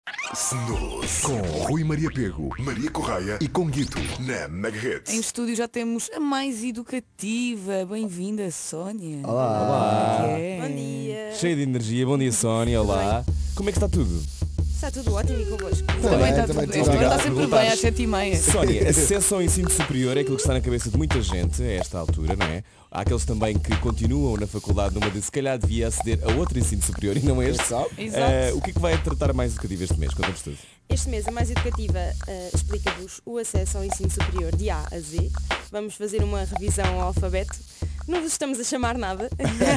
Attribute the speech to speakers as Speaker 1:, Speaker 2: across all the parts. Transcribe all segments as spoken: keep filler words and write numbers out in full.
Speaker 1: Snooze, com Rui Maria Pego, Maria Correia e Conguito, na Mega Hits.
Speaker 2: Em estúdio já temos a mais educativa. Bem-vinda, Sónia.
Speaker 3: Olá.
Speaker 2: Olá. É?
Speaker 4: Bom dia.
Speaker 3: Cheio de energia, bom dia Sónia, olá. Como é que está tudo?
Speaker 4: Está tudo ótimo e convosco.
Speaker 2: Também está
Speaker 3: também
Speaker 2: tudo
Speaker 3: tudo
Speaker 2: bem.
Speaker 3: bem.
Speaker 2: Está sempre bem às sete e meia.
Speaker 3: Sónia, acesso ao ensino superior é aquilo que está na cabeça de muita gente a esta altura, não é? Há aqueles também que continuam na faculdade numa de se calhar devia aceder a outro ensino superior e não este.
Speaker 2: Exato.
Speaker 3: Uh, o que é que vai tratar mais educativo este mês? Conta-nos tudo.
Speaker 4: Este mês a Mais Educativa uh, explica-vos o acesso ao ensino superior de A a Z. Vamos fazer uma revisão ao alfabeto. Não vos estamos a chamar nada.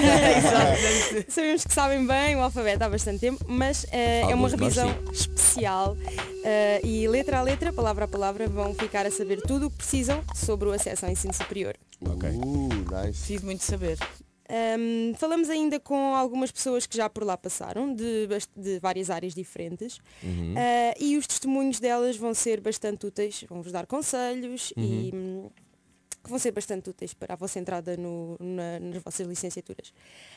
Speaker 4: Sabemos que sabem bem o alfabeto há bastante tempo, mas uh, é uma
Speaker 3: Alguns de nós,
Speaker 4: revisão
Speaker 3: sim.
Speaker 4: especial uh, e letra a letra, palavra a palavra, vão ficar a saber tudo o que precisam sobre o acesso ao ensino superior.
Speaker 3: Ok.
Speaker 5: Uh, nice.
Speaker 2: Preciso muito saber.
Speaker 4: Um, falamos ainda com algumas pessoas que já por lá passaram, de, bast- de várias áreas diferentes,
Speaker 3: Uhum.
Speaker 4: uh, e os testemunhos delas vão ser bastante úteis, vão-vos dar conselhos
Speaker 3: Uhum.
Speaker 4: e hum, vão ser bastante úteis para a vossa entrada no- na- nas vossas licenciaturas.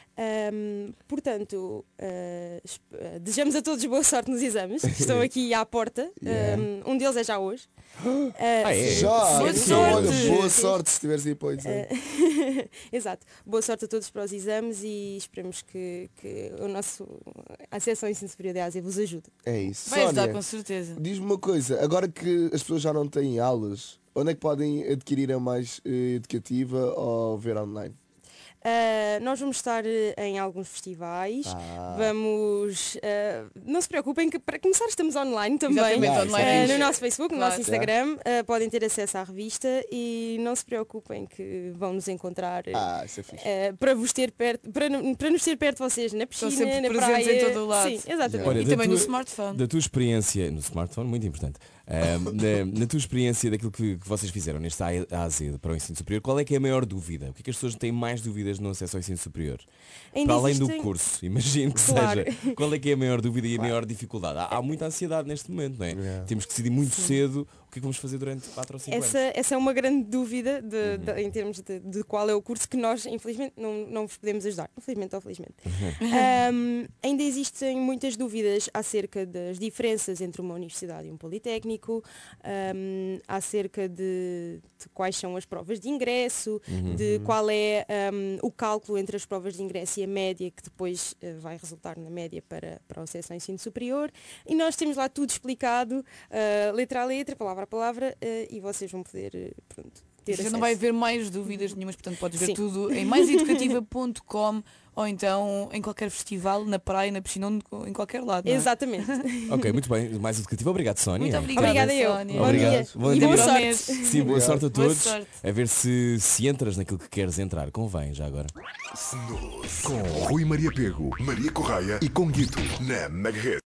Speaker 4: Um, portanto, uh, esp- uh, desejamos a todos boa sorte nos exames, que estão aqui à porta.
Speaker 5: Yeah.
Speaker 4: Um, um deles é já hoje. Uh,
Speaker 3: Ah, é?
Speaker 5: Já,
Speaker 2: Boa
Speaker 5: então,
Speaker 2: sorte.
Speaker 5: olha, boa sorte se tiveres aí para o exame.
Speaker 4: Uh, Exato. Boa sorte a todos para os exames e esperemos que, que o nosso a Associação Ensino Superior de Ásia vos ajude.
Speaker 5: É isso.
Speaker 2: Vai ajudar
Speaker 5: Sónia,
Speaker 2: com certeza.
Speaker 5: diz-me uma coisa, agora que as pessoas já não têm aulas, onde é que podem adquirir a mais eh, educativa ou ver online?
Speaker 4: Uh, nós vamos estar eh, em alguns festivais.
Speaker 5: Ah.
Speaker 4: Vamos. uh, não se preocupem que para começar estamos online também.
Speaker 2: Exatamente,
Speaker 5: Yeah,
Speaker 2: online.
Speaker 4: Uh,
Speaker 2: é
Speaker 4: no nosso Facebook, no
Speaker 2: Claro.
Speaker 4: nosso Instagram, uh, podem ter acesso à revista e não se preocupem que vão nos encontrar uh,
Speaker 5: Ah, isso é fixe.
Speaker 4: uh, para vos ter perto, para, no- para nos ter perto de vocês na
Speaker 2: Estão
Speaker 4: piscina,
Speaker 2: sempre
Speaker 4: na
Speaker 2: presentes
Speaker 4: praia.
Speaker 2: em todo o lado.
Speaker 4: Sim, exatamente.
Speaker 3: Olha,
Speaker 2: E
Speaker 3: da
Speaker 2: também no
Speaker 3: tua-
Speaker 2: smartphone.
Speaker 3: Da tua experiência, no smartphone, muito importante, Ahm, na, na tua experiência daquilo que, que vocês fizeram neste A a Z para o ensino superior, qual é que é a maior dúvida? O que é que as pessoas têm mais dúvidas no acesso ao ensino superior?
Speaker 4: Ainda
Speaker 3: Para além
Speaker 4: existem-
Speaker 3: do curso, imagino que
Speaker 4: Claro.
Speaker 3: seja. Qual é que é a maior dúvida e a maior dificuldade? Há, há muita ansiedade neste momento, não é?
Speaker 5: Yeah.
Speaker 3: Temos que decidir muito cedo o que é que vamos fazer durante quatro ou cinco
Speaker 4: Essa,
Speaker 3: anos.
Speaker 4: essa é uma grande dúvida de, de- em termos de, de qual é o curso que nós, infelizmente, não, não vos podemos ajudar. Infelizmente ou felizmente. Ahm, ainda existem muitas dúvidas acerca das diferenças entre uma universidade e um politécnico, ahm, acerca de, de quais são as provas de ingresso, de qual é ahm, o cálculo entre as provas de ingresso e a média, que depois eh, vai resultar na média para, para o acesso ao ensino superior. E nós temos lá tudo explicado, ah, letra a letra, palavra a palavra, eh, e vocês vão poder eh, pronto, ter
Speaker 2: Já
Speaker 4: acesso.
Speaker 2: não vai haver mais dúvidas nenhumas, portanto podes ver
Speaker 4: Sim.
Speaker 2: tudo em mais educativa ponto com ou então em qualquer festival, na praia, na piscina, onde- em qualquer lado. não é?
Speaker 4: Exatamente.
Speaker 3: Ok, muito bem, mais educativo. Obrigado, Sónia.
Speaker 2: Muito obrigada,
Speaker 4: Obrigada eu.
Speaker 2: Sónia.
Speaker 4: Bom
Speaker 3: Obrigado.
Speaker 4: dia.
Speaker 3: Bom
Speaker 4: e
Speaker 3: dia.
Speaker 4: boa
Speaker 2: Bom
Speaker 4: sorte.
Speaker 2: mês.
Speaker 3: Sim, boa sorte a
Speaker 2: Boa
Speaker 3: todos.
Speaker 2: sorte.
Speaker 3: A ver se, se entras naquilo que queres entrar. Convém, já agora.
Speaker 1: Snooze, com Rui Maria Pego, Maria Correia e Conguito, na Mega Hits.